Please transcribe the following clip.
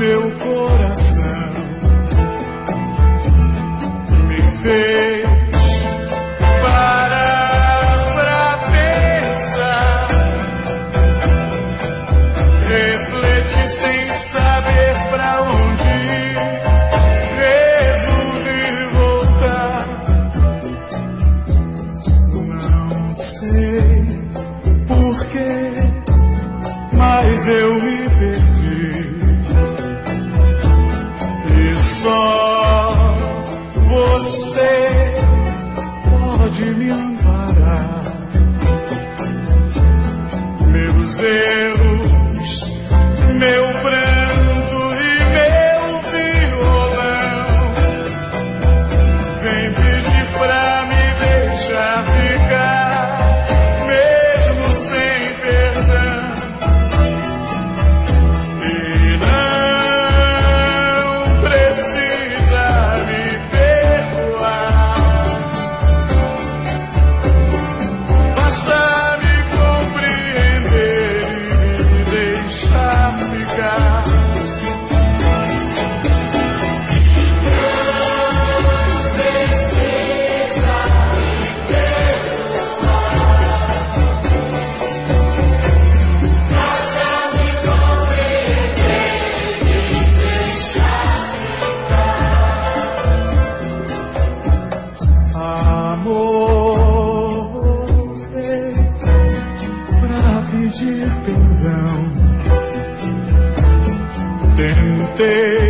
meu coração me fez parar pra pensar, refletir sem saber pra onde ir, resolvi voltar. Não sei porquê, mas eu me perdi e só você pode me amparar. Meus erros, meu pranto e meu violão vem pedir pra me deixar ficar, mesmo sem perdão. E não precisa me perdoar, basta me compreender e me deixar ficar. Amor, pra pedir perdão, tentei